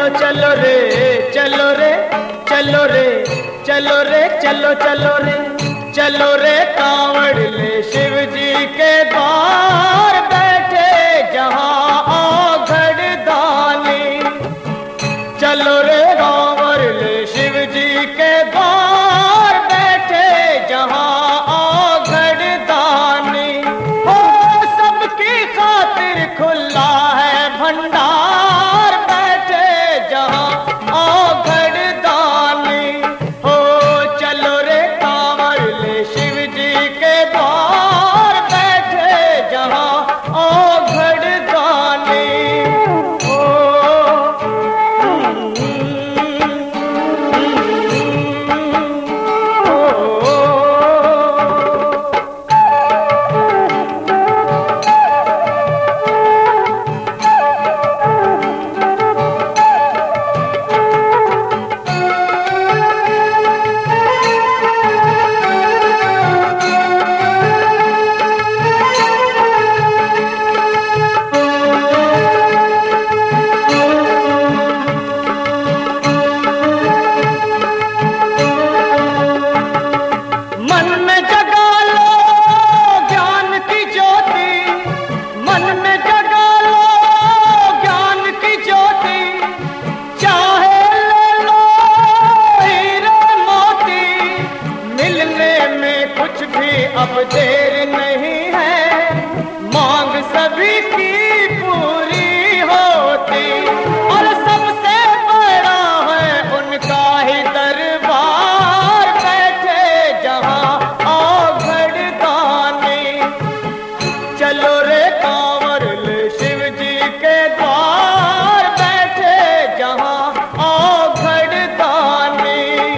चलो चलो रे चलो रे चलो रे चलो रे चलो चलो रे चलो रे कांवड़ ले शिव जी के द्वार बैठे जहां औघड़ दानी। चलो रे कांवड़ ले शिव जी के द्वार बैठे जहां औघड़ दानी। हो सबकी खातिर खुला है भंडार बैठे जहां औघड़ दानी। हो चलो रे कांवड़ ले शिव जी के द्वार बैठे जहां औघड़ दानी। अब देर नहीं है, मांग सभी की पूरी होती। और सबसे बड़ा है उनका ही दरबार बैठे जहां औघड़ दानी। चलो रे कांवड़ ले शिव जी के द्वार बैठे जहां औघड़ दानी।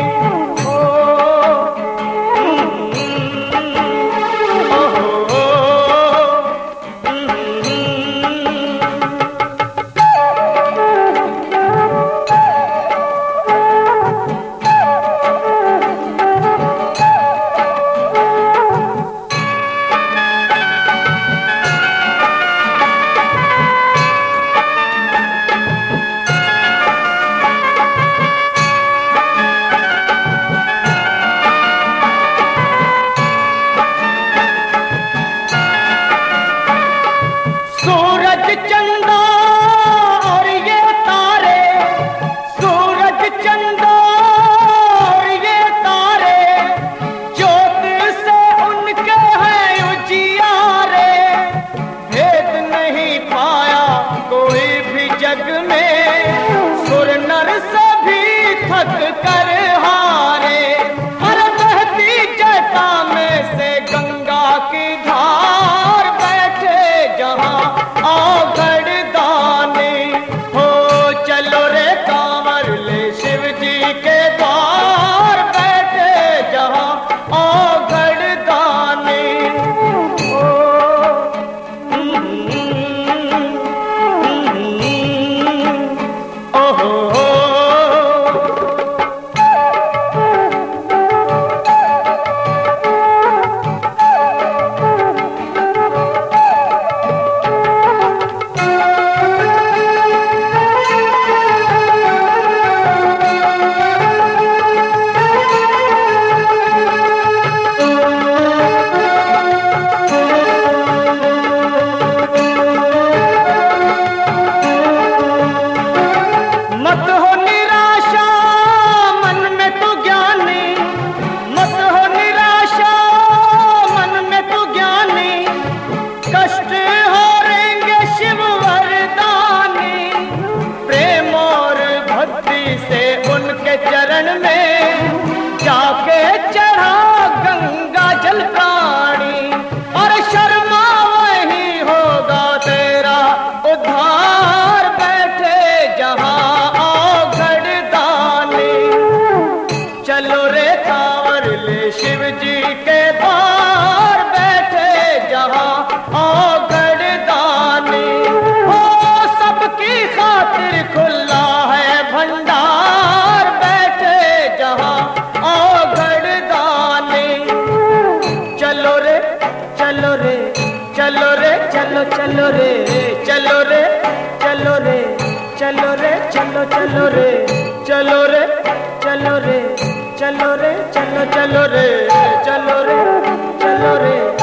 चंदा और ये तारे, सूरज चंदा और ये तारे, ज्योत से उनके हैं उजियारे। भेद नहीं पाया कोई भी जग में, सुर नर सभी थक कर हारे। हर बहती जटा में से गंगा की धार बैठे जहां औघड़ दानी। हो चलो रे कांवड़ ले शिव जी के द्वार बैठे जहां औघड़ दानी। ओहो चलो रे चलो चलो रे चलो रे चलो रे चलो रे चलो चलो रे चलो रे चलो रे